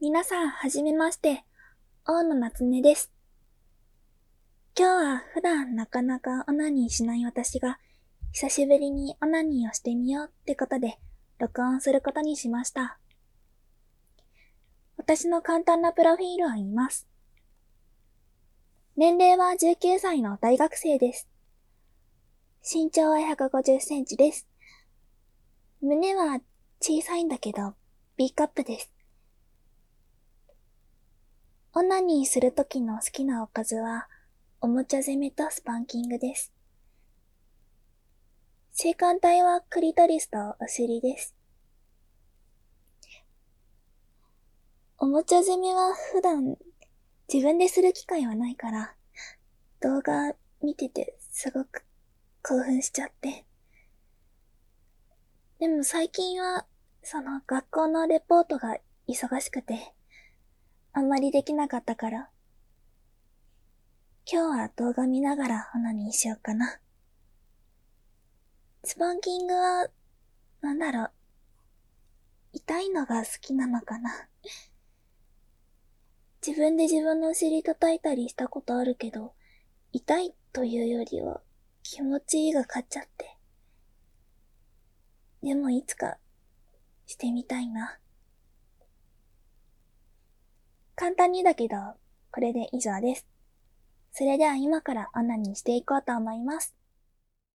皆さん、はじめまして。大野夏音です。今日は普段なかなかオナニーしない私が、久しぶりにオナニーをしてみようってことで、録音することにしました。私の簡単なプロフィールを言います。年齢は19歳の大学生です。身長は150センチです。胸は小さいんだけど、B カップです。オナニーするときの好きなおかずは、おもちゃ攻めとスパンキングです。性感帯はクリトリスとお尻です。おもちゃ攻めは普段自分でする機会はないから、動画見ててすごく興奮しちゃって。でも最近は、学校のレポートが忙しくて、あんまりできなかったから、今日は動画見ながらオナニーしようかな。スパンキングは、なんだろう、痛いのが好きなのかな。自分で自分のお尻叩いたりしたことあるけど、痛いというよりは気持ちいいが勝っちゃって。でもいつかしてみたいな。簡単にだけど、これで以上です。それでは今からオナニーしていこうと思います。